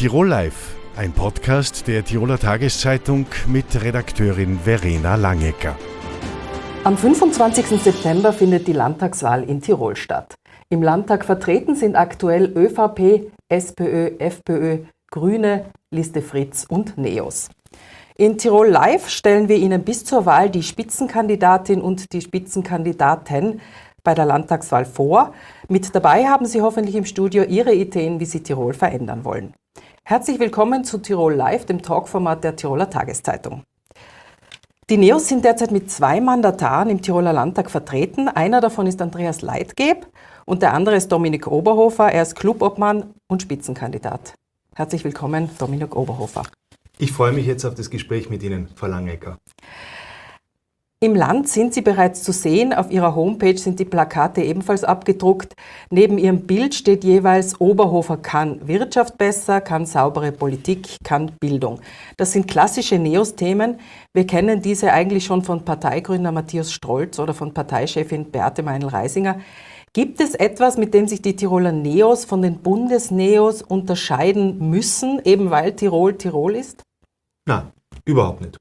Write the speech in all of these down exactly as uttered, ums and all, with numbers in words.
Tirol Live, ein Podcast der Tiroler Tageszeitung mit Redakteurin Verena Langecker. Am fünfundzwanzigsten September findet die Landtagswahl in Tirol statt. Im Landtag vertreten sind aktuell ÖVP, SPÖ, FPÖ, Grüne, Liste Fritz und NEOS. In Tirol Live stellen wir Ihnen bis zur Wahl die Spitzenkandidatin und die Spitzenkandidaten bei der Landtagswahl vor. Mit dabei haben Sie hoffentlich im Studio Ihre Ideen, wie Sie Tirol verändern wollen. Herzlich willkommen zu Tirol Live, dem Talkformat der Tiroler Tageszeitung. Die NEOS sind derzeit mit zwei Mandataren im Tiroler Landtag vertreten. Einer davon ist Andreas Leitgeb und der andere ist Dominik Oberhofer. Er ist Clubobmann und Spitzenkandidat. Herzlich willkommen, Dominik Oberhofer. Ich freue mich jetzt auf das Gespräch mit Ihnen, Frau Langecker. Im Land sind Sie bereits zu sehen. Auf Ihrer Homepage sind die Plakate ebenfalls abgedruckt. Neben Ihrem Bild steht jeweils: Oberhofer kann Wirtschaft besser, kann saubere Politik, kann Bildung. Das sind klassische NEOS-Themen. Wir kennen diese eigentlich schon von Parteigründer Matthias Strolz oder von Parteichefin Beate Meinl-Reisinger. Gibt es etwas, mit dem sich die Tiroler NEOS von den Bundes-NEOS unterscheiden müssen, eben weil Tirol Tirol ist? Nein, überhaupt nicht.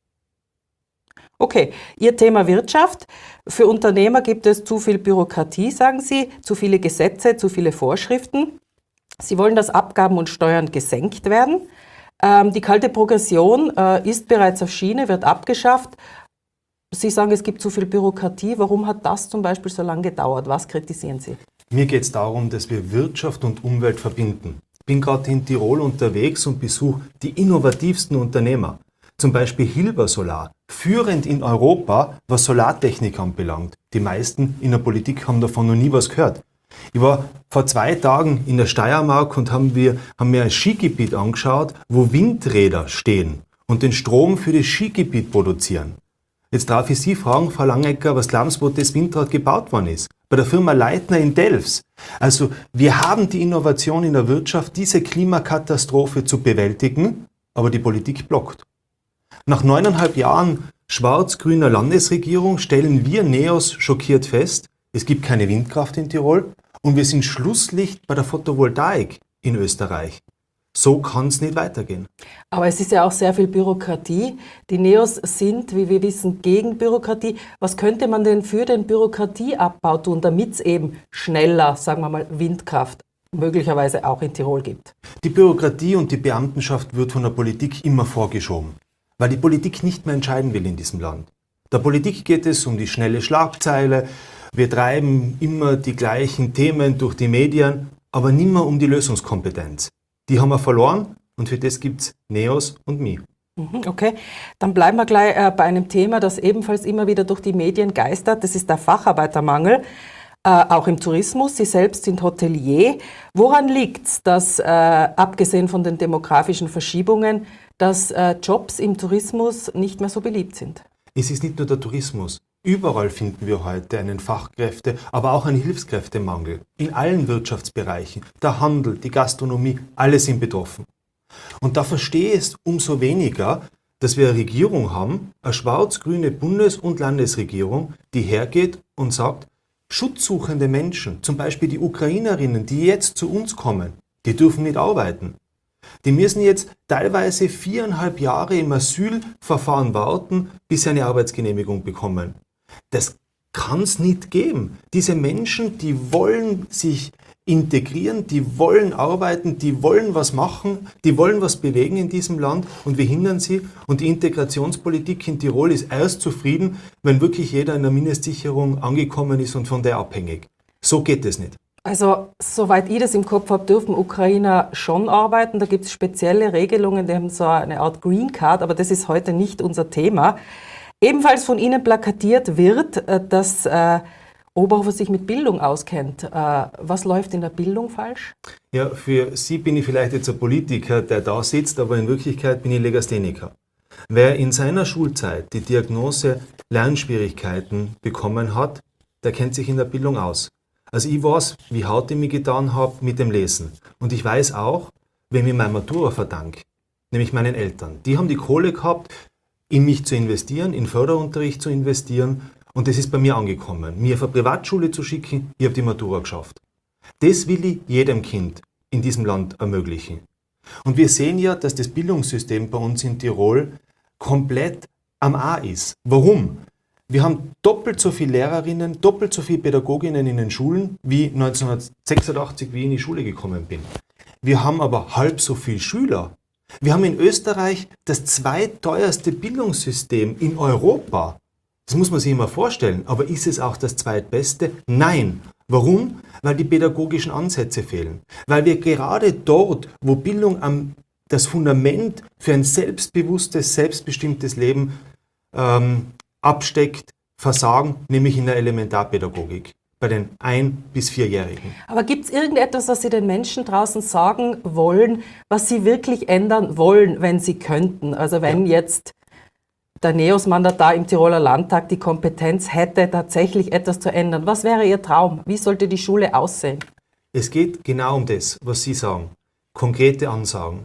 Okay, Ihr Thema Wirtschaft. Für Unternehmer gibt es zu viel Bürokratie, sagen Sie, zu viele Gesetze, zu viele Vorschriften. Sie wollen, dass Abgaben und Steuern gesenkt werden. Ähm, die kalte Progression äh, ist bereits auf Schiene, wird abgeschafft. Sie sagen, es gibt zu viel Bürokratie. Warum hat das zum Beispiel so lange gedauert? Was kritisieren Sie? Mir geht es darum, dass wir Wirtschaft und Umwelt verbinden. Ich bin gerade in Tirol unterwegs und besuche die innovativsten Unternehmer. Zum Beispiel Hilber Solar, führend in Europa, was Solartechnik anbelangt. Die meisten in der Politik haben davon noch nie was gehört. Ich war vor zwei Tagen in der Steiermark und haben, wir, haben mir ein Skigebiet angeschaut, wo Windräder stehen und den Strom für das Skigebiet produzieren. Jetzt darf ich Sie fragen, Frau Langecker, was glauben Sie, wo das Windrad gebaut worden ist? Bei der Firma Leitner in Delfs. Also wir haben die Innovation in der Wirtschaft, diese Klimakatastrophe zu bewältigen, aber die Politik blockt. Nach neuneinhalb Jahren schwarz-grüner Landesregierung stellen wir NEOS schockiert fest, es gibt keine Windkraft in Tirol und wir sind Schlusslicht bei der Photovoltaik in Österreich. So kann es nicht weitergehen. Aber es ist ja auch sehr viel Bürokratie. Die NEOS sind, wie wir wissen, gegen Bürokratie. Was könnte man denn für den Bürokratieabbau tun, damit es eben schneller, sagen wir mal, Windkraft möglicherweise auch in Tirol gibt? Die Bürokratie und die Beamtenschaft wird von der Politik immer vorgeschoben, weil die Politik nicht mehr entscheiden will in diesem Land. Der Politik geht es um die schnelle Schlagzeile. Wir treiben immer die gleichen Themen durch die Medien, aber nimmer um die Lösungskompetenz. Die haben wir verloren und für das gibt es NEOS und mich. Okay, dann bleiben wir gleich äh, bei einem Thema, das ebenfalls immer wieder durch die Medien geistert. Das ist der Facharbeitermangel, äh, auch im Tourismus. Sie selbst sind Hotelier. Woran liegt es, dass, äh, abgesehen von den demografischen Verschiebungen, dass äh, Jobs im Tourismus nicht mehr so beliebt sind? Es ist nicht nur der Tourismus. Überall finden wir heute einen Fachkräfte-, aber auch einen Hilfskräftemangel. In allen Wirtschaftsbereichen. Der Handel, die Gastronomie, alle sind betroffen. Und da verstehe ich es umso weniger, dass wir eine Regierung haben, eine schwarz-grüne Bundes- und Landesregierung, die hergeht und sagt, schutzsuchende Menschen, zum Beispiel die Ukrainerinnen, die jetzt zu uns kommen, die dürfen nicht arbeiten. Die müssen jetzt teilweise viereinhalb Jahre im Asylverfahren warten, bis sie eine Arbeitsgenehmigung bekommen. Das kann es nicht geben. Diese Menschen, die wollen sich integrieren, die wollen arbeiten, die wollen was machen, die wollen was bewegen in diesem Land und wir hindern sie. Und die Integrationspolitik in Tirol ist erst zufrieden, wenn wirklich jeder in der Mindestsicherung angekommen ist und von der abhängig. So geht es nicht. Also, soweit ich das im Kopf habe, dürfen Ukrainer schon arbeiten. Da gibt es spezielle Regelungen, die haben so eine Art Green Card, aber das ist heute nicht unser Thema. Ebenfalls von Ihnen plakatiert wird, dass äh, Oberhofer sich mit Bildung auskennt. Äh, was läuft in der Bildung falsch? Ja, für Sie bin ich vielleicht jetzt ein Politiker, der da sitzt, aber in Wirklichkeit bin ich Legastheniker. Wer in seiner Schulzeit die Diagnose Lernschwierigkeiten bekommen hat, der kennt sich in der Bildung aus. Also ich weiß, wie hart ich mich getan habe mit dem Lesen. Und ich weiß auch, wem ich meine Matura verdanke, nämlich meinen Eltern. Die haben die Kohle gehabt, in mich zu investieren, in Förderunterricht zu investieren. Und das ist bei mir angekommen. Mir auf eine Privatschule zu schicken, ich habe die Matura geschafft. Das will ich jedem Kind in diesem Land ermöglichen. Und wir sehen ja, dass das Bildungssystem bei uns in Tirol komplett am A ist. Warum? Wir haben doppelt so viele Lehrerinnen, doppelt so viele Pädagoginnen in den Schulen wie neunzehnhundertsechsundachtzig, wie ich in die Schule gekommen bin. Wir haben aber halb so viele Schüler. Wir haben in Österreich das zweitteuerste Bildungssystem in Europa. Das muss man sich immer vorstellen. Aber ist es auch das zweitbeste? Nein. Warum? Weil die pädagogischen Ansätze fehlen. Weil wir gerade dort, wo Bildung am, das Fundament für ein selbstbewusstes, selbstbestimmtes Leben ähm, absteckt, versagen, nämlich in der Elementarpädagogik, bei den ein- bis vierjährigen. Aber gibt es irgendetwas, was Sie den Menschen draußen sagen wollen, was Sie wirklich ändern wollen, wenn Sie könnten? Also wenn ja. jetzt der NEOS-Mandatar im Tiroler Landtag die Kompetenz hätte, tatsächlich etwas zu ändern. Was wäre Ihr Traum? Wie sollte die Schule aussehen? Es geht genau um das, was Sie sagen. Konkrete Ansagen.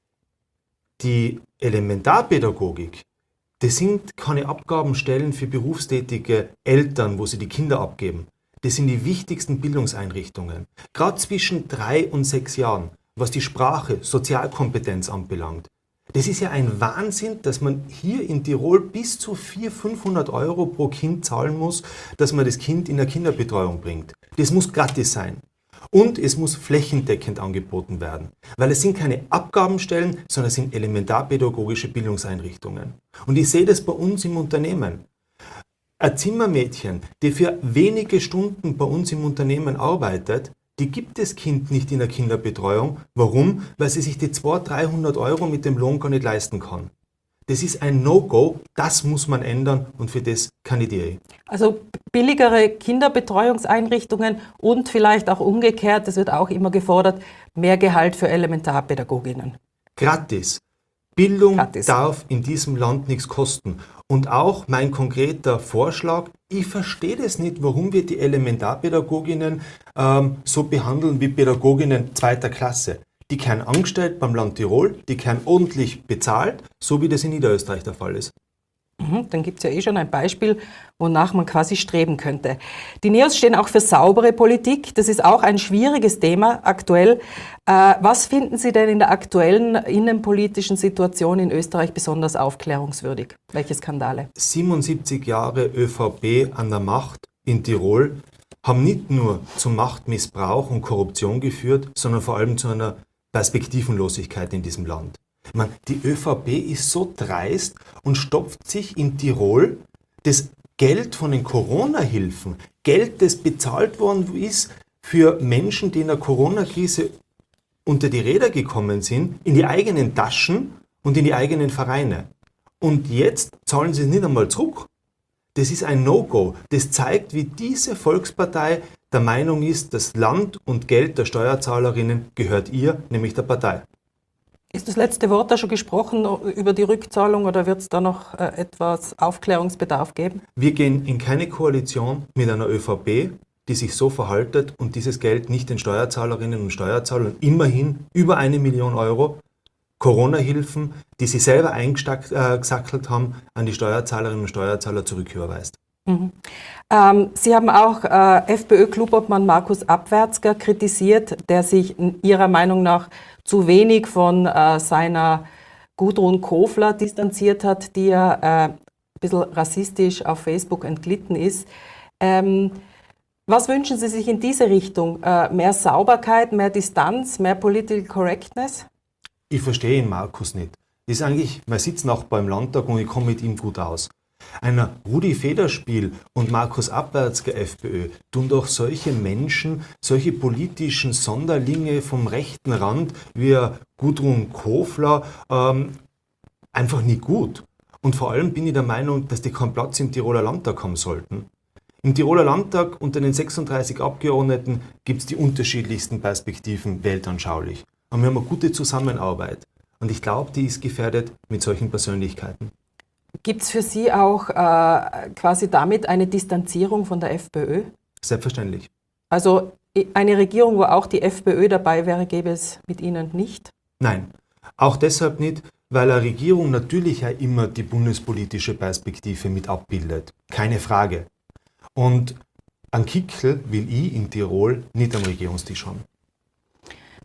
Die Elementarpädagogik, das sind keine Abgabenstellen für berufstätige Eltern, wo sie die Kinder abgeben. Das sind die wichtigsten Bildungseinrichtungen. Gerade zwischen drei und sechs Jahren, was die Sprache, Sozialkompetenz anbelangt. Das ist ja ein Wahnsinn, dass man hier in Tirol bis zu vierhundert, fünfhundert Euro pro Kind zahlen muss, dass man das Kind in der Kinderbetreuung bringt. Das muss gratis sein. Und es muss flächendeckend angeboten werden. Weil es sind keine Abgabenstellen, sondern es sind elementarpädagogische Bildungseinrichtungen. Und ich sehe das bei uns im Unternehmen. Ein Zimmermädchen, die für wenige Stunden bei uns im Unternehmen arbeitet, die gibt das Kind nicht in der Kinderbetreuung. Warum? Weil sie sich die zweihundert, dreihundert Euro mit dem Lohn gar nicht leisten kann. Das ist ein No-Go, das muss man ändern und für das kandidiere ich. Also billigere Kinderbetreuungseinrichtungen und vielleicht auch umgekehrt, das wird auch immer gefordert, mehr Gehalt für Elementarpädagoginnen. Gratis. Bildung Gratis. Darf in diesem Land nichts kosten. Und auch mein konkreter Vorschlag, ich verstehe das nicht, warum wir die Elementarpädagoginnen ähm, so behandeln wie Pädagoginnen zweiter Klasse. Die kehren angestellt beim Land Tirol, die kehren ordentlich bezahlt, so wie das in Niederösterreich der Fall ist. Mhm, dann gibt es ja eh schon ein Beispiel, wonach man quasi streben könnte. Die NEOS stehen auch für saubere Politik. Das ist auch ein schwieriges Thema aktuell. Äh, was finden Sie denn in der aktuellen innenpolitischen Situation in Österreich besonders aufklärungswürdig? Welche Skandale? siebenundsiebzig Jahre ÖVP an der Macht in Tirol haben nicht nur zum Machtmissbrauch und Korruption geführt, sondern vor allem zu einer Perspektivenlosigkeit in diesem Land. Ich meine, die ÖVP ist so dreist und stopft sich in Tirol das Geld von den Corona-Hilfen, Geld, das bezahlt worden ist für Menschen, die in der Corona-Krise unter die Räder gekommen sind, in die eigenen Taschen und in die eigenen Vereine. Und jetzt zahlen sie es nicht einmal zurück. Das ist ein No-Go. Das zeigt, wie diese Volkspartei der Meinung ist, das Land und Geld der Steuerzahlerinnen gehört ihr, nämlich der Partei. Ist das letzte Wort da schon gesprochen über die Rückzahlung oder wird es da noch äh, etwas Aufklärungsbedarf geben? Wir gehen in keine Koalition mit einer ÖVP, die sich so verhaltet und dieses Geld nicht den Steuerzahlerinnen und Steuerzahlern, immerhin über eine Million Euro, Corona-Hilfen, die sie selber eingesackelt haben, an die Steuerzahlerinnen und Steuerzahler zurücküberweist. Mhm. Ähm, Sie haben auch äh, FPÖ-Klubobmann Markus Abwärtsger kritisiert, der sich Ihrer Meinung nach zu wenig von äh, seiner Gudrun Kofler distanziert hat, die ja äh, ein bisschen rassistisch auf Facebook entglitten ist. Ähm, was wünschen Sie sich in diese Richtung? Äh, mehr Sauberkeit, mehr Distanz, mehr Political Correctness? Ich verstehe ihn, Markus, nicht. Das ist eigentlich mein Sitznachbar im Landtag und ich komme mit ihm gut aus. Einer Rudi Federspiel und Markus Abwärtsger FPÖ tun doch solche Menschen, solche politischen Sonderlinge vom rechten Rand wie Gudrun Kofler ähm, einfach nicht gut. Und vor allem bin ich der Meinung, dass die keinen Platz im Tiroler Landtag haben sollten. Im Tiroler Landtag unter den sechsunddreißig Abgeordneten gibt es die unterschiedlichsten Perspektiven weltanschaulich. Und wir haben eine gute Zusammenarbeit. Und ich glaube, die ist gefährdet mit solchen Persönlichkeiten. Gibt es für Sie auch äh, quasi damit eine Distanzierung von der FPÖ? Selbstverständlich. Also eine Regierung, wo auch die FPÖ dabei wäre, gäbe es mit Ihnen nicht? Nein, auch deshalb nicht, weil eine Regierung natürlich ja immer die bundespolitische Perspektive mit abbildet. Keine Frage. Und einen Kickel will ich in Tirol nicht am Regierungstisch haben.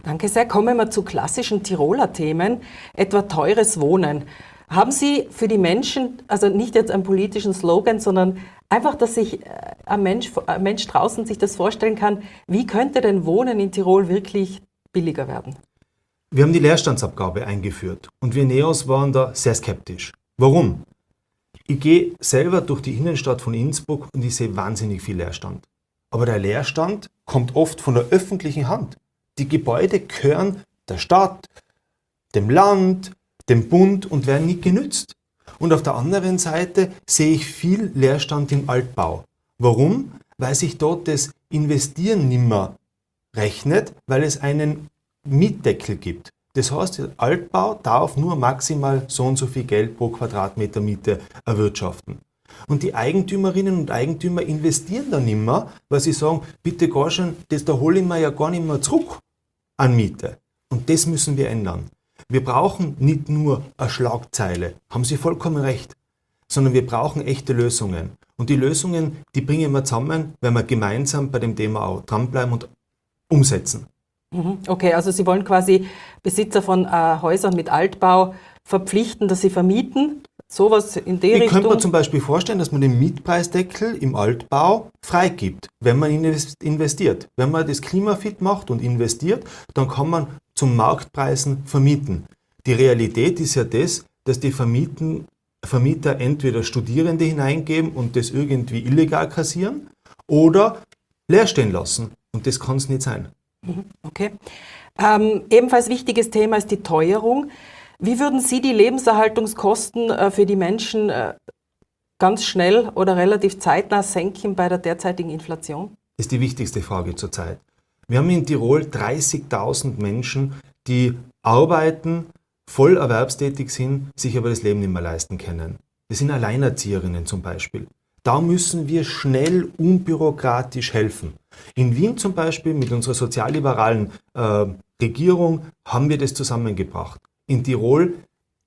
Danke sehr. Kommen wir zu klassischen Tiroler Themen, etwa teures Wohnen. Haben Sie für die Menschen, also nicht jetzt einen politischen Slogan, sondern einfach, dass sich ein Mensch, ein Mensch draußen sich das vorstellen kann, wie könnte denn Wohnen in Tirol wirklich billiger werden? Wir haben die Leerstandsabgabe eingeführt und wir Neos waren da sehr skeptisch. Warum? Ich gehe selber durch die Innenstadt von Innsbruck und ich sehe wahnsinnig viel Leerstand. Aber der Leerstand kommt oft von der öffentlichen Hand. Die Gebäude gehören der Stadt, dem Land, dem Bund und werden nicht genützt. Und auf der anderen Seite sehe ich viel Leerstand im Altbau. Warum? Weil sich dort das Investieren nimmer rechnet, weil es einen Mietdeckel gibt. Das heißt, der Altbau darf nur maximal so und so viel Geld pro Quadratmeter Miete erwirtschaften. Und die Eigentümerinnen und Eigentümer investieren dann nimmer, weil sie sagen, bitte gar schon, das da hole ich mir ja gar nicht mehr zurück an Miete. Und das müssen wir ändern. Wir brauchen nicht nur eine Schlagzeile, haben Sie vollkommen recht, sondern wir brauchen echte Lösungen. Und die Lösungen, die bringen wir zusammen, wenn wir gemeinsam bei dem Thema auch dranbleiben und umsetzen. Okay, also Sie wollen quasi Besitzer von äh, Häusern mit Altbau verpflichten, dass sie vermieten, sowas in die Ich Richtung? könnte mir zum Beispiel vorstellen, dass man den Mietpreisdeckel im Altbau freigibt, wenn man investiert. Wenn man das klimafit macht und investiert, dann kann man zum Marktpreisen vermieten. Die Realität ist ja das, dass die Vermieten, Vermieter entweder Studierende hineingeben und das irgendwie illegal kassieren oder leer stehen lassen. Und das kann es nicht sein. Okay. Ähm, ebenfalls wichtiges Thema ist die Teuerung. Wie würden Sie die Lebenserhaltungskosten äh, für die Menschen äh, ganz schnell oder relativ zeitnah senken bei der derzeitigen Inflation? Das ist die wichtigste Frage zurzeit. Wir haben in Tirol dreißigtausend Menschen, die arbeiten, voll erwerbstätig sind, sich aber das Leben nicht mehr leisten können. Das sind Alleinerzieherinnen zum Beispiel. Da müssen wir schnell, unbürokratisch helfen. In Wien zum Beispiel mit unserer sozialliberalen äh, Regierung haben wir das zusammengebracht. In Tirol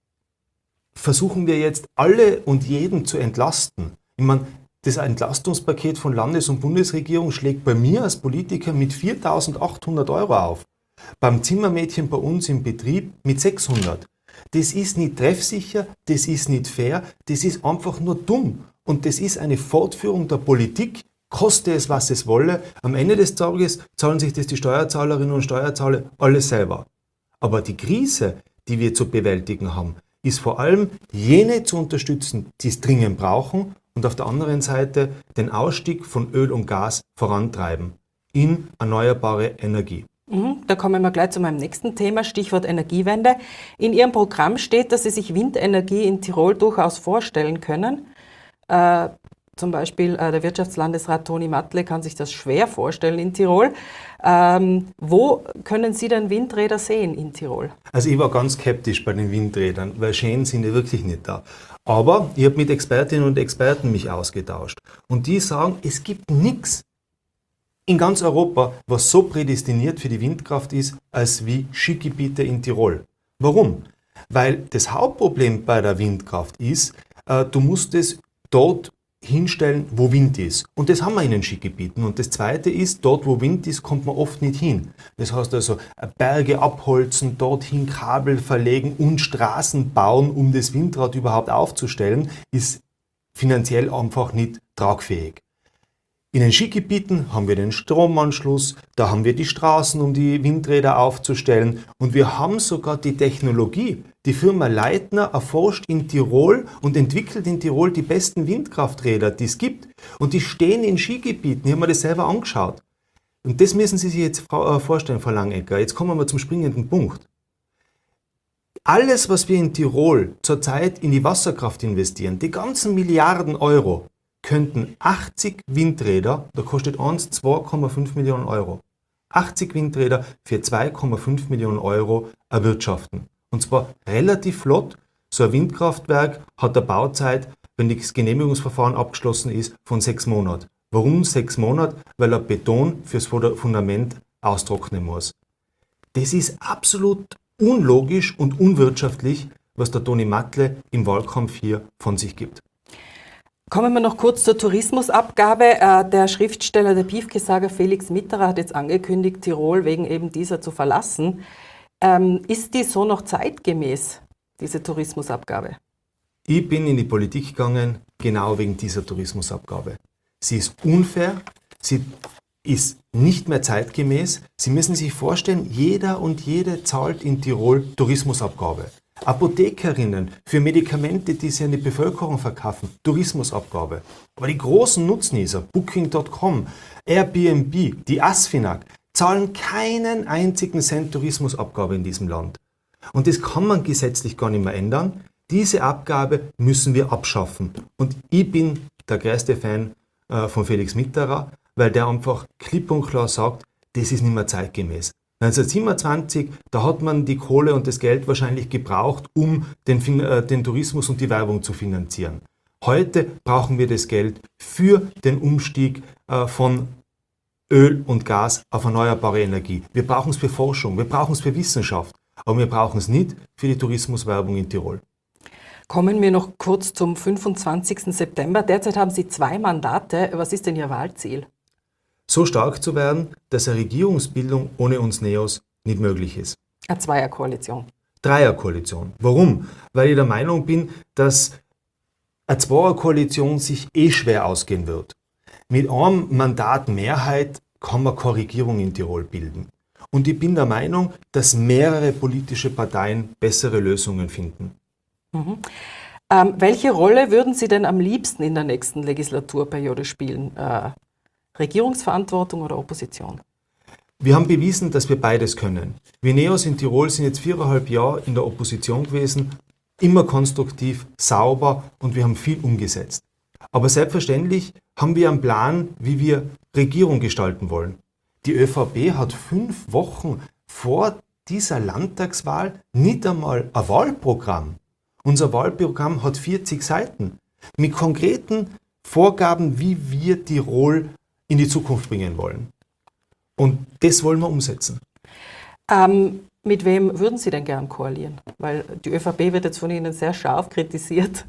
versuchen wir jetzt alle und jeden zu entlasten. Ich meine, das Entlastungspaket von Landes- und Bundesregierung schlägt bei mir als Politiker mit viertausendachthundert Euro auf. Beim Zimmermädchen bei uns im Betrieb mit sechshundert. Das ist nicht treffsicher, das ist nicht fair, das ist einfach nur dumm. Und das ist eine Fortführung der Politik, koste es, was es wolle. Am Ende des Tages zahlen sich das die Steuerzahlerinnen und Steuerzahler alles selber. Aber die Krise, die wir zu bewältigen haben, ist vor allem jene zu unterstützen, die es dringend brauchen und auf der anderen Seite den Ausstieg von Öl und Gas vorantreiben in erneuerbare Energie. Da kommen wir gleich zu meinem nächsten Thema, Stichwort Energiewende. In Ihrem Programm steht, dass Sie sich Windenergie in Tirol durchaus vorstellen können. Äh, zum Beispiel äh, der Wirtschaftslandesrat Toni Mattele kann sich das schwer vorstellen in Tirol. Ähm, wo können Sie denn Windräder sehen in Tirol? Also ich war ganz skeptisch bei den Windrädern, weil schön sind die wirklich nicht da. Aber ich habe mit Expertinnen und Experten mich ausgetauscht. Und die sagen, es gibt nichts in ganz Europa, was so prädestiniert für die Windkraft ist, als wie Skigebiete in Tirol. Warum? Weil das Hauptproblem bei der Windkraft ist, äh, du musst es dort hinstellen, wo Wind ist. Und das haben wir in den Skigebieten. Und das Zweite ist, dort wo Wind ist, kommt man oft nicht hin. Das heißt also, Berge abholzen, dorthin Kabel verlegen und Straßen bauen, um das Windrad überhaupt aufzustellen, ist finanziell einfach nicht tragfähig. In den Skigebieten haben wir den Stromanschluss, da haben wir die Straßen, um die Windräder aufzustellen und wir haben sogar die Technologie. Die Firma Leitner erforscht in Tirol und entwickelt in Tirol die besten Windkrafträder, die es gibt. Und die stehen in Skigebieten, ich habe mir das selber angeschaut. Und das müssen Sie sich jetzt vorstellen, Frau Langecker. Jetzt kommen wir zum springenden Punkt. Alles, was wir in Tirol zurzeit in die Wasserkraft investieren, die ganzen Milliarden Euro, könnten achtzig Windräder, da kostet eins zwei Komma fünf Millionen Euro, achtzig Windräder für zwei Komma fünf Millionen Euro erwirtschaften. Und zwar relativ flott. So ein Windkraftwerk hat eine Bauzeit, wenn das Genehmigungsverfahren abgeschlossen ist, von sechs Monaten. Warum sechs Monate? Weil er Beton fürs Fundament austrocknen muss. Das ist absolut unlogisch und unwirtschaftlich, was der Toni Mattele im Wahlkampf hier von sich gibt. Kommen wir noch kurz zur Tourismusabgabe. Der Schriftsteller, der Piefke-Sager Felix Mitterer hat jetzt angekündigt, Tirol wegen eben dieser zu verlassen. Ähm, ist die so noch zeitgemäß, diese Tourismusabgabe? Ich bin in die Politik gegangen, genau wegen dieser Tourismusabgabe. Sie ist unfair, sie ist nicht mehr zeitgemäß. Sie müssen sich vorstellen, jeder und jede zahlt in Tirol Tourismusabgabe. Apothekerinnen für Medikamente, die sie an die Bevölkerung verkaufen, Tourismusabgabe. Aber die großen Nutznießer, Booking Punkt com, Airbnb, die Asfinag, zahlen keinen einzigen Cent Tourismusabgabe in diesem Land. Und das kann man gesetzlich gar nicht mehr ändern. Diese Abgabe müssen wir abschaffen. Und ich bin der größte Fan äh, von Felix Mitterer, weil der einfach klipp und klar sagt, das ist nicht mehr zeitgemäß. neunzehnhundertsiebenundzwanzig, da hat man die Kohle und das Geld wahrscheinlich gebraucht, um den, äh, den Tourismus und die Werbung zu finanzieren. Heute brauchen wir das Geld für den Umstieg äh, von Öl und Gas auf erneuerbare Energie. Wir brauchen es für Forschung, wir brauchen es für Wissenschaft, aber wir brauchen es nicht für die Tourismuswerbung in Tirol. Kommen wir noch kurz zum fünfundzwanzigsten September. Derzeit haben Sie zwei Mandate. Was ist denn Ihr Wahlziel? So stark zu werden, dass eine Regierungsbildung ohne uns Neos nicht möglich ist. Eine Zweierkoalition. Dreierkoalition. Warum? Weil ich der Meinung bin, dass eine Zweierkoalition sich eh schwer ausgehen wird. Mit einem Mandat Mehrheit kann man keine Regierung in Tirol bilden. Und ich bin der Meinung, dass mehrere politische Parteien bessere Lösungen finden. Mhm. Ähm, welche Rolle würden Sie denn am liebsten in der nächsten Legislaturperiode spielen? Äh, Regierungsverantwortung oder Opposition? Wir haben bewiesen, dass wir beides können. Wir Neos in Tirol sind jetzt viereinhalb Jahre in der Opposition gewesen, immer konstruktiv, sauber und wir haben viel umgesetzt. Aber selbstverständlich haben wir einen Plan, wie wir Regierung gestalten wollen. Die ÖVP hat fünf Wochen vor dieser Landtagswahl nicht einmal ein Wahlprogramm. Unser Wahlprogramm hat vierzig Seiten mit konkreten Vorgaben, wie wir Tirol in die Zukunft bringen wollen. Und das wollen wir umsetzen. Ähm, mit wem würden Sie denn gern koalieren? Weil die ÖVP wird jetzt von Ihnen sehr scharf kritisiert.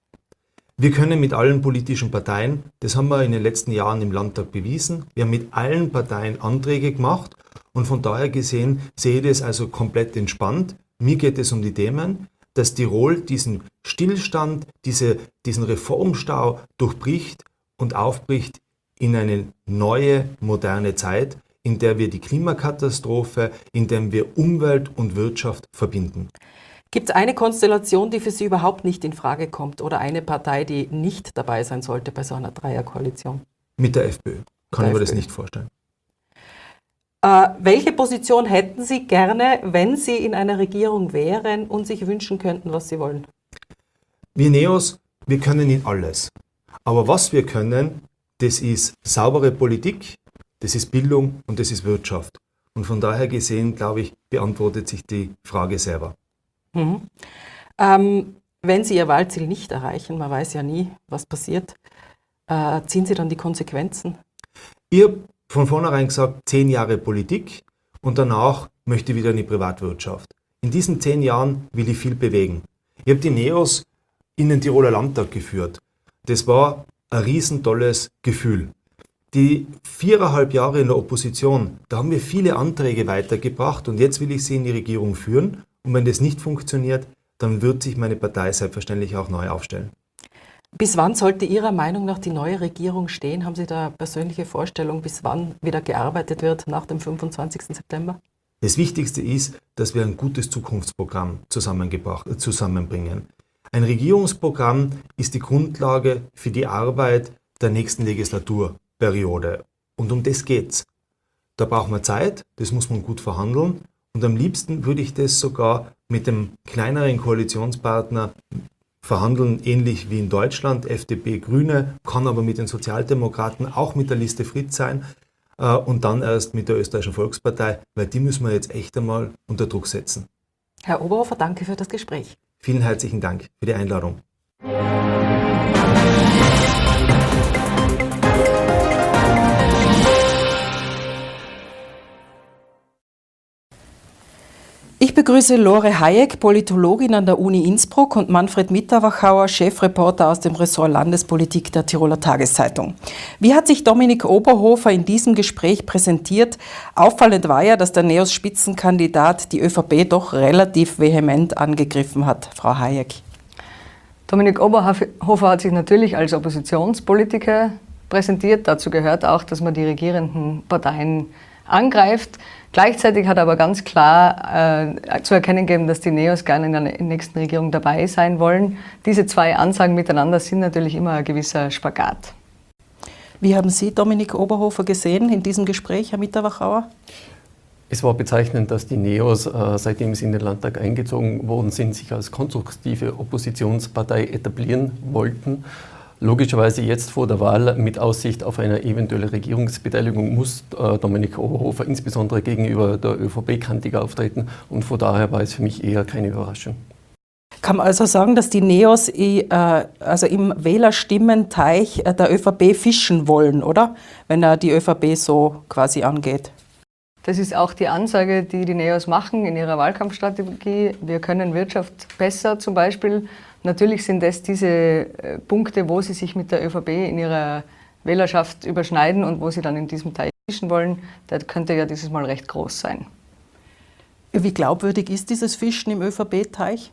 Wir können mit allen politischen Parteien, das haben wir in den letzten Jahren im Landtag bewiesen, wir haben mit allen Parteien Anträge gemacht und von daher gesehen sehe ich das also komplett entspannt. Mir geht es um die Themen, dass Tirol diesen Stillstand, diese, diesen Reformstau durchbricht und aufbricht in eine neue, moderne Zeit, in der wir die Klimakatastrophe, in der wir Umwelt und Wirtschaft verbinden. Gibt es eine Konstellation, die für Sie überhaupt nicht in Frage kommt oder eine Partei, die nicht dabei sein sollte bei so einer Dreierkoalition? Mit der FPÖ kann ich mir das F P Ö. nicht vorstellen. Äh, welche Position hätten Sie gerne, wenn Sie in einer Regierung wären und sich wünschen könnten, was Sie wollen? Wir Neos, wir können nicht alles. Aber was wir können, das ist saubere Politik, das ist Bildung und das ist Wirtschaft. Und von daher gesehen, glaube ich, beantwortet sich die Frage selber. Mhm. Ähm, wenn Sie Ihr Wahlziel nicht erreichen, man weiß ja nie, was passiert, äh, ziehen Sie dann die Konsequenzen? Ich habe von vornherein gesagt, zehn Jahre Politik und danach möchte ich wieder in die Privatwirtschaft. In diesen zehn Jahren will ich viel bewegen. Ich habe die Neos in den Tiroler Landtag geführt. Das war ein riesentolles Gefühl. Die viereinhalb Jahre in der Opposition, da haben wir viele Anträge weitergebracht und jetzt will ich sie in die Regierung führen. Und wenn das nicht funktioniert, dann wird sich meine Partei selbstverständlich auch neu aufstellen. Bis wann sollte Ihrer Meinung nach die neue Regierung stehen? Haben Sie da persönliche Vorstellung, bis wann wieder gearbeitet wird nach dem fünfundzwanzigsten September? Das Wichtigste ist, dass wir ein gutes Zukunftsprogramm zusammengebracht, zusammenbringen. Ein Regierungsprogramm ist die Grundlage für die Arbeit der nächsten Legislaturperiode. Und um das geht's. Da braucht man Zeit, das muss man gut verhandeln. Und am liebsten würde ich das sogar mit dem kleineren Koalitionspartner verhandeln, ähnlich wie in Deutschland, F D P, Grüne, kann aber mit den Sozialdemokraten, auch mit der Liste Fritz sein äh, und dann erst mit der Österreichischen Volkspartei, weil die müssen wir jetzt echt einmal unter Druck setzen. Herr Oberhofer, danke für das Gespräch. Vielen herzlichen Dank für die Einladung. Ich begrüße Lore Hayek, Politologin an der Uni Innsbruck, und Manfred Mitterwachauer, Chefreporter aus dem Ressort Landespolitik der Tiroler Tageszeitung. Wie hat sich Dominik Oberhofer in diesem Gespräch präsentiert? Auffallend war ja, dass der NEOS-Spitzenkandidat die ÖVP doch relativ vehement angegriffen hat. Frau Hayek. Dominik Oberhofer hat sich natürlich als Oppositionspolitiker präsentiert. Dazu gehört auch, dass man die regierenden Parteien angreift. Gleichzeitig hat er aber ganz klar äh, zu erkennen gegeben, dass die NEOS gerne in der nächsten Regierung dabei sein wollen. Diese zwei Ansagen miteinander sind natürlich immer ein gewisser Spagat. Wie haben Sie Dominik Oberhofer gesehen in diesem Gespräch, Herr Mitterwachauer? Es war bezeichnend, dass die NEOS, äh, seitdem sie in den Landtag eingezogen worden sind, sich als konstruktive Oppositionspartei etablieren wollten. Logischerweise jetzt vor der Wahl mit Aussicht auf eine eventuelle Regierungsbeteiligung muss äh, Dominik Oberhofer insbesondere gegenüber der ÖVP kantig auftreten, und von daher war es für mich eher keine Überraschung. Kann man also sagen, dass die NEOS äh, also im Wählerstimmenteich der ÖVP fischen wollen, oder? Wenn er die ÖVP so quasi angeht. Das ist auch die Ansage, die die NEOS machen in ihrer Wahlkampfstrategie. Wir können Wirtschaft besser zum Beispiel. Natürlich sind das diese Punkte, wo sie sich mit der ÖVP in ihrer Wählerschaft überschneiden und wo sie dann in diesem Teich fischen wollen. Das könnte ja dieses Mal recht groß sein. Wie glaubwürdig ist dieses Fischen im ÖVP-Teich?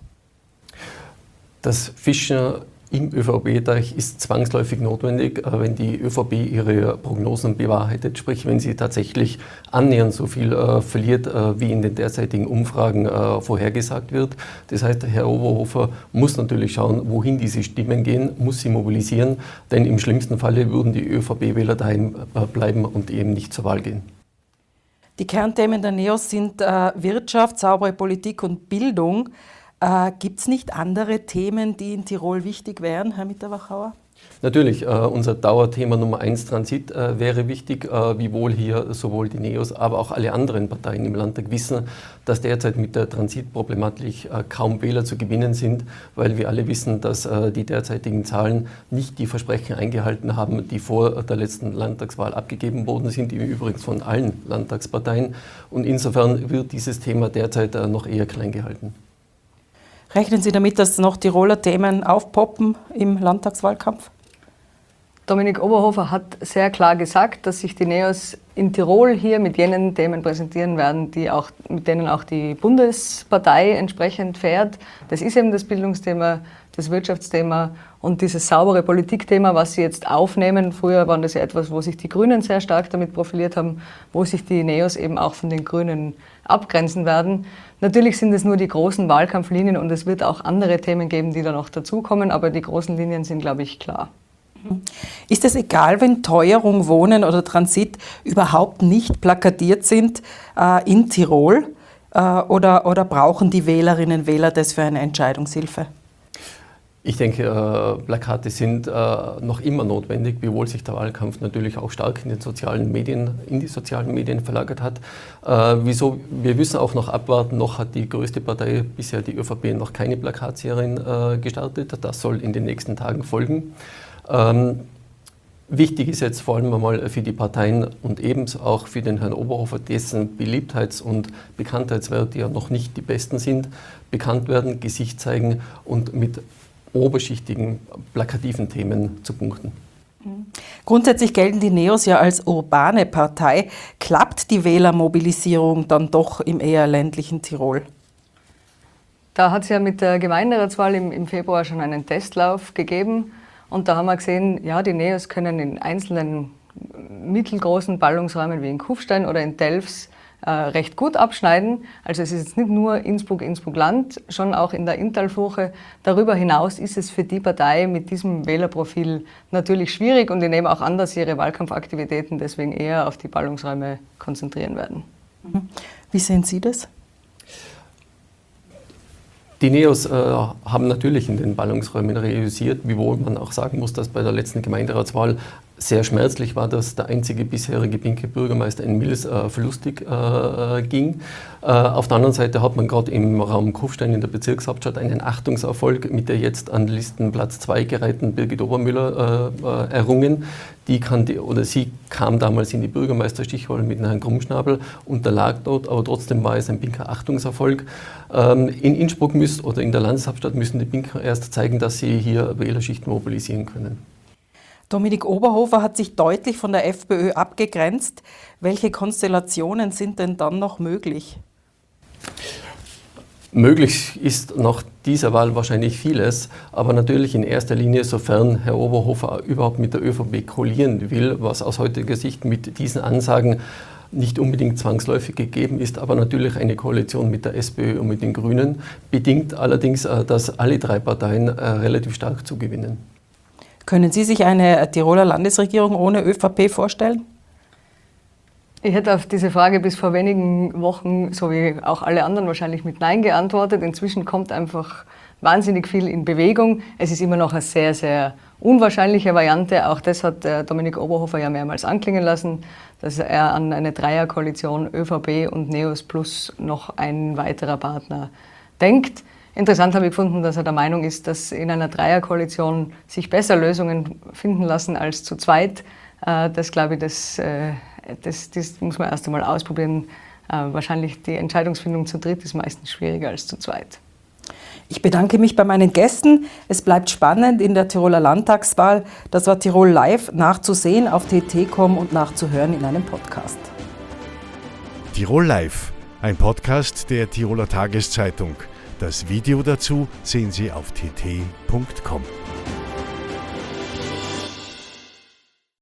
Das Fischen im ÖVP-Teich ist zwangsläufig notwendig, wenn die ÖVP ihre Prognosen bewahrheitet, sprich wenn sie tatsächlich annähernd so viel äh, verliert, äh, wie in den derzeitigen Umfragen äh, vorhergesagt wird. Das heißt, Herr Oberhofer muss natürlich schauen, wohin diese Stimmen gehen, muss sie mobilisieren, denn im schlimmsten Falle würden die ÖVP-Wähler daheim äh, bleiben und eben nicht zur Wahl gehen. Die Kernthemen der NEOS sind äh, Wirtschaft, saubere Politik und Bildung. Äh, Gibt es nicht andere Themen, die in Tirol wichtig wären, Herr Mitterwachauer? Natürlich, äh, unser Dauerthema Nummer eins Transit äh, wäre wichtig, äh, wiewohl hier sowohl die NEOS, aber auch alle anderen Parteien im Landtag wissen, dass derzeit mit der Transitproblematik äh, kaum Wähler zu gewinnen sind, weil wir alle wissen, dass äh, die derzeitigen Zahlen nicht die Versprechen eingehalten haben, die vor der letzten Landtagswahl abgegeben worden sind, übrigens von allen Landtagsparteien. Und insofern wird dieses Thema derzeit äh, noch eher klein gehalten. Rechnen Sie damit, dass noch Tiroler Themen aufpoppen im Landtagswahlkampf? Dominik Oberhofer hat sehr klar gesagt, dass sich die NEOS in Tirol hier mit jenen Themen präsentieren werden, die auch, mit denen auch die Bundespartei entsprechend fährt. Das ist eben das Bildungsthema, das Wirtschaftsthema und dieses saubere Politikthema, was sie jetzt aufnehmen. Früher waren das ja etwas, wo sich die Grünen sehr stark damit profiliert haben, wo sich die NEOS eben auch von den Grünen abgrenzen werden. Natürlich sind es nur die großen Wahlkampflinien und es wird auch andere Themen geben, die da noch dazukommen, aber die großen Linien sind, glaube ich, klar. Ist es egal, wenn Teuerung, Wohnen oder Transit überhaupt nicht plakatiert sind äh, in Tirol? Äh, oder, oder brauchen die Wählerinnen und Wähler das für eine Entscheidungshilfe? Ich denke, äh, Plakate sind äh, noch immer notwendig, wiewohl sich der Wahlkampf natürlich auch stark in den sozialen Medien, in die sozialen Medien verlagert hat. Äh, wieso? Wir müssen auch noch abwarten. Noch hat die größte Partei, bisher die ÖVP, noch keine Plakatserien äh, gestartet. Das soll in den nächsten Tagen folgen. Ähm, wichtig ist jetzt vor allem einmal für die Parteien und ebenso auch für den Herrn Oberhofer, dessen Beliebtheits- und Bekanntheitswerte ja noch nicht die besten sind, bekannt werden, Gesicht zeigen und mit oberschichtigen, plakativen Themen zu punkten. Grundsätzlich gelten die NEOS ja als urbane Partei. Klappt die Wählermobilisierung dann doch im eher ländlichen Tirol? Da hat es ja mit der Gemeinderatswahl im, im Februar schon einen Testlauf gegeben. Und da haben wir gesehen, ja, die NEOS können in einzelnen mittelgroßen Ballungsräumen wie in Kufstein oder in Delfs äh, recht gut abschneiden. Also es ist jetzt nicht nur Innsbruck, Innsbruck-Land, schon auch in der Inntalfurche. Darüber hinaus ist es für die Partei mit diesem Wählerprofil natürlich schwierig und die nehmen auch an, dass sie ihre Wahlkampfaktivitäten deswegen eher auf die Ballungsräume konzentrieren werden. Wie sehen Sie das? Die NEOS äh, haben natürlich in den Ballungsräumen realisiert, wiewohl man auch sagen muss, dass bei der letzten Gemeinderatswahl sehr schmerzlich war, dass der einzige bisherige pinke Bürgermeister in Mils äh, verlustig äh, ging. Äh, auf der anderen Seite hat man gerade im Raum Kufstein in der Bezirkshauptstadt einen Achtungserfolg mit der jetzt an Listenplatz zwei gereihten Birgit Obermüller äh, äh, errungen. Die kann die, oder sie kam damals in die Bürgermeisterstichwahl mit Herrn Krummschnabel, unterlag dort, aber trotzdem war es ein pinker Achtungserfolg. Ähm, in Innsbruck müsst, oder in der Landeshauptstadt müssen die Pinker erst zeigen, dass sie hier Wählerschichten mobilisieren können. Dominik Oberhofer hat sich deutlich von der FPÖ abgegrenzt. Welche Konstellationen sind denn dann noch möglich? Möglich ist nach dieser Wahl wahrscheinlich vieles, aber natürlich in erster Linie, sofern Herr Oberhofer überhaupt mit der ÖVP koalieren will, was aus heutiger Sicht mit diesen Ansagen nicht unbedingt zwangsläufig gegeben ist, aber natürlich eine Koalition mit der SPÖ und mit den Grünen, bedingt allerdings, dass alle drei Parteien relativ stark zugewinnen. Können Sie sich eine Tiroler Landesregierung ohne ÖVP vorstellen? Ich hätte auf diese Frage bis vor wenigen Wochen, so wie auch alle anderen wahrscheinlich, mit Nein geantwortet. Inzwischen kommt einfach wahnsinnig viel in Bewegung. Es ist immer noch eine sehr, sehr unwahrscheinliche Variante. Auch das hat Dominik Oberhofer ja mehrmals anklingen lassen, dass er an eine Dreierkoalition ÖVP und NEOS plus noch ein weiterer Partner denkt. Interessant habe ich gefunden, dass er der Meinung ist, dass in einer Dreierkoalition sich besser Lösungen finden lassen als zu zweit. Das glaube ich, das, das, das muss man erst einmal ausprobieren. Wahrscheinlich die Entscheidungsfindung zu dritt ist meistens schwieriger als zu zweit. Ich bedanke mich bei meinen Gästen. Es bleibt spannend in der Tiroler Landtagswahl. Das war Tirol Live, nachzusehen auf t t punkt com und nachzuhören in einem Podcast. Tirol Live, ein Podcast der Tiroler Tageszeitung. Das Video dazu sehen Sie auf t t punkt com.